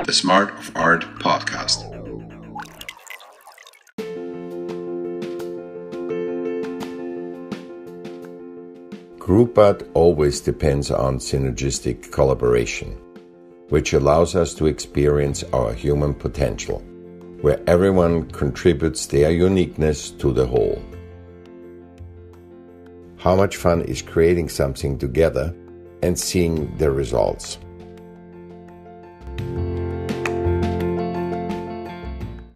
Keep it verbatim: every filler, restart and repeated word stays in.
the Smart of Art podcast. Group art always depends on synergistic collaboration, which allows us to experience our human potential, where everyone contributes their uniqueness to the whole. How much fun is creating something together and seeing the results?